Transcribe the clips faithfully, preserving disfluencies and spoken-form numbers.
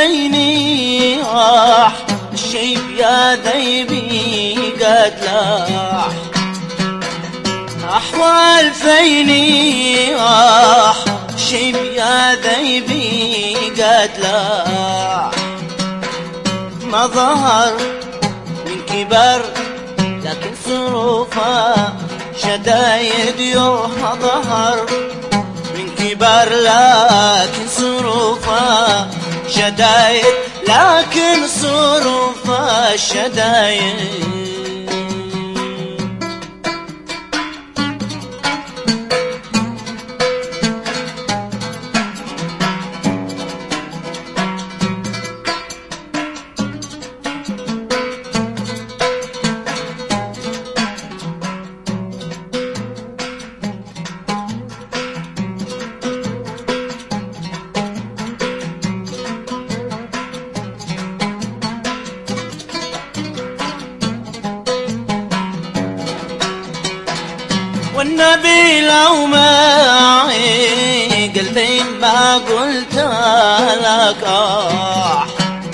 فيني راح الشيب يا ذيبي قد لاح، أحوال فيني راح الشيب يا ذيبي قد لاح. ما ظهر من كبر لكن صروفه شدايد يوه، ما ظهر من كبر لكن صروفه شدايد، لكن صروفه شدايد. والنبي لو معي قلبي ما قلت لك آه،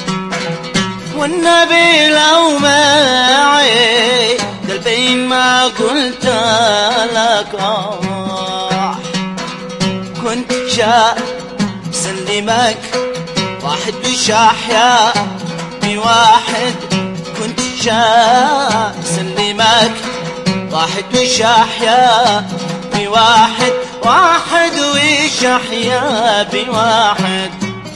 والنبي لو معي قلبي ما قلت لك آه. كنت شاء سلمك واحد بشاحيا بواحد، كنت شاء سلمك واحد وشاحيا بواحد، واحد وشاحيا بواحد.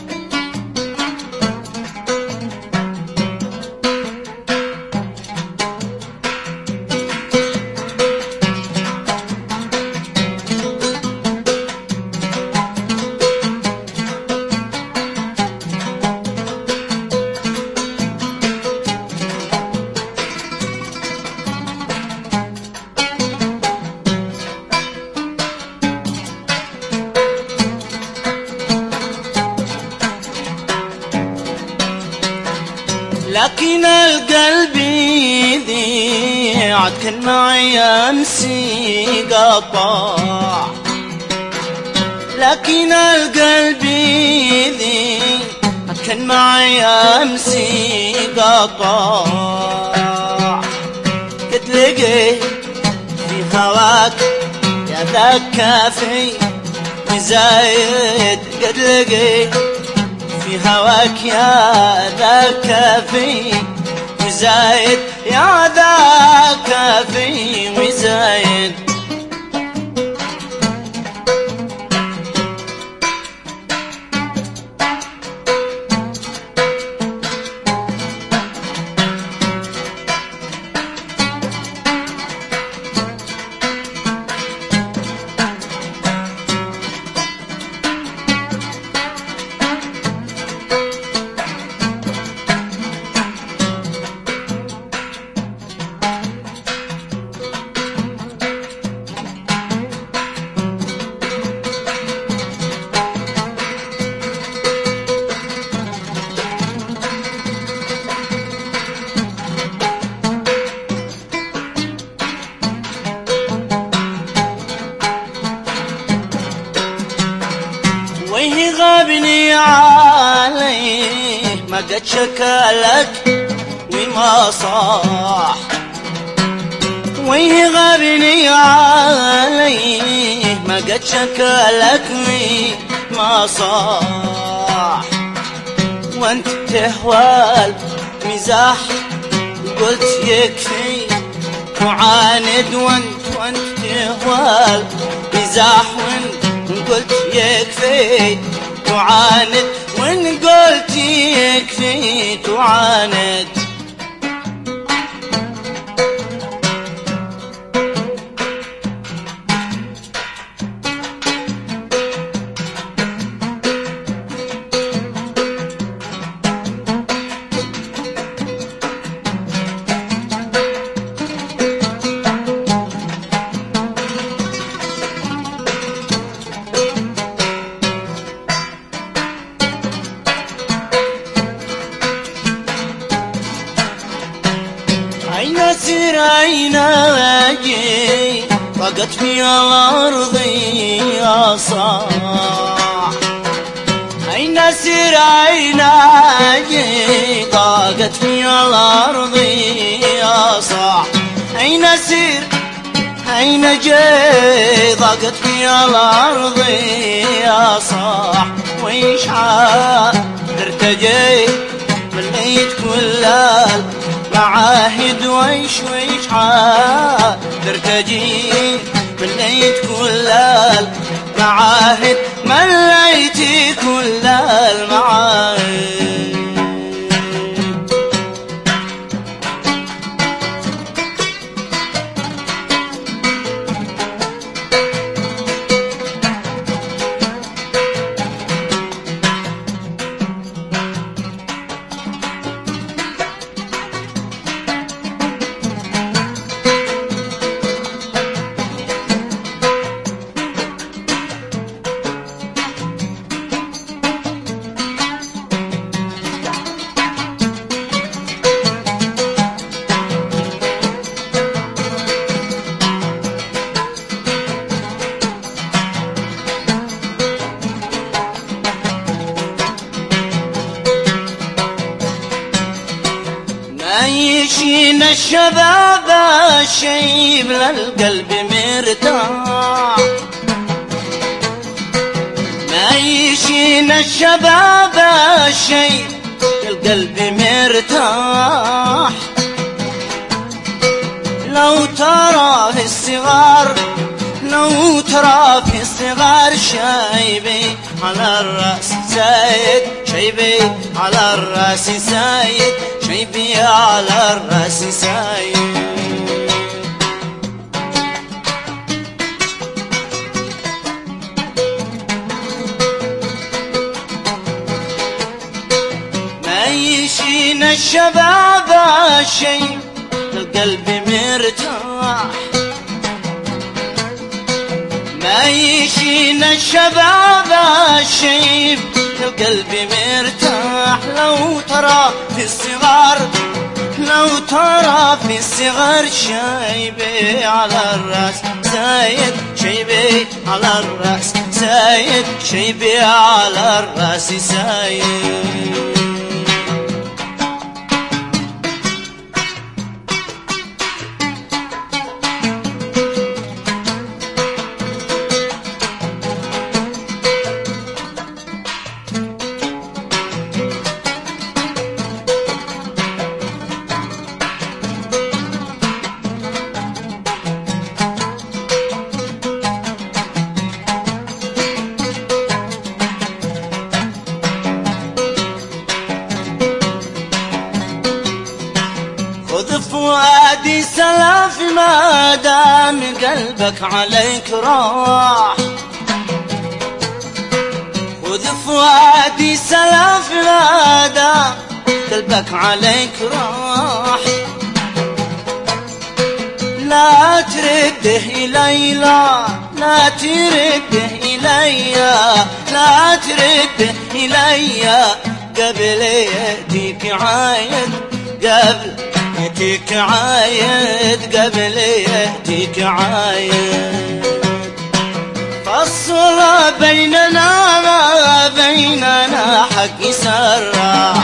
لكن القلب ذي عاد كان معي أمسي قطع، لكن القلب ذي عاد كان معي أمسي قطع. قد لقيت في هواك يا ذاك كافي وزايد، قد لقيت في هواك يا ذا كافي وزايد، يا ذا كافي وزايد. ويه غابني عليه ما قد شكالك وما صاح، ويه غابني عليه ما قد شكالك وما صاح. وانت تهوى المزاح قلت يكفي تعاند، وانت وانت تهوى المزاح وانت قلت يكفي تعاند، وان قلت يكفي تعاند. أين سير أين أجي فقط في الأرض يا صاح، أين نسير عيناي ضاقت في الأرض يا صاح. أي نسير أين جاي ضاقت في الأرض يا صاح. ويش عاد ارتجي مليت كل المعاهد. ويش ويش عاد ارتجي مليت كل المعاهد. مليت كل المعاهد. عايشين الشباب الشيب للقلب مرتاح. عايشين الشباب الشيب للقلب مرتاح. لو ترى في الصغار لو ترى في الصغار شايبي على الرأس زايد. شيبي على الرأس زايد. شيبي على الرأس زايد. معيشين الشباب الشيب القلب مرتاح. معيشين الشباب الشيب القلب مرتاح. لو ترى في الصغار لو ترى في الصغار شيبي على الرأس زايد. شيبي على الرأس زايد. شيبي على الرأس زايد. فؤادي سلف ما دام قلبك عليك راح. خذ فؤادي سلف ما دام قلبك عليك راح. لا ترده إلي لا لا ترده إلي لا ترده إلي قبل يأتيك عايد. قبل يأتيك عايد قبل يأتيك عايد. فصل بيننا ما بيننا حق سرع.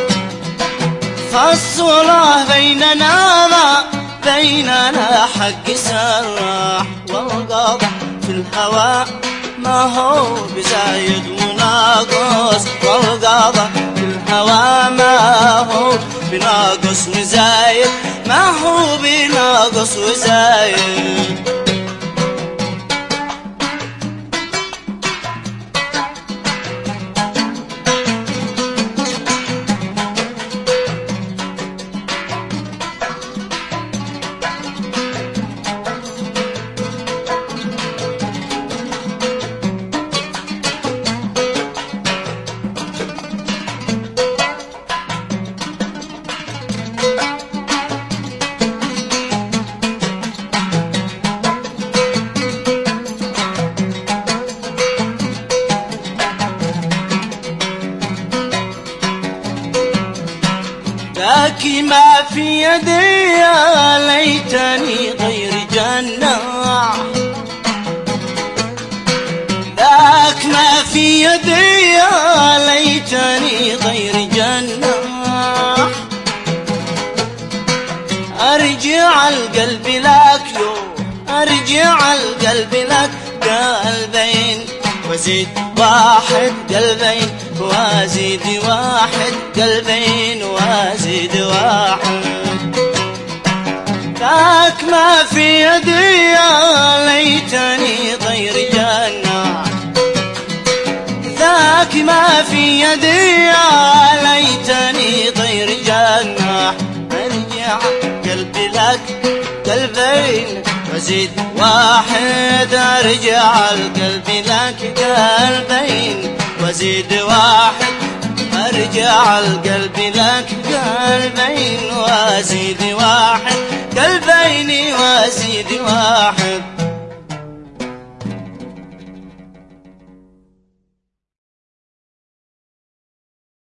فصل بيننا ما بيننا حق سرع. والقضاء في الهوى ما هو بزايد وناقص. والقضاء في الهوى ما هو بناقص وزايد. ما هو بناقص وزايد. ذاك ما في يدي يا ليتني غير جناح. ذاك ما في يدي يا ليتني ليتني غير جناح. أرجع القلب لك لو أرجع القلب لك قلبين وزيد واحد قلبين وازيد واحد قلبين وازيد واحد. ذاك ما في يدي يا ليتني غير جناح. ذاك ما في يدي يا ليتني غير جناح. أرجع قلبي لك قلبين وزيد واحد. أرجع القلب لك قلبين وزيد واحد. أرجع القلب لك قلبين وزيد واحد قلبين وزيد واحد.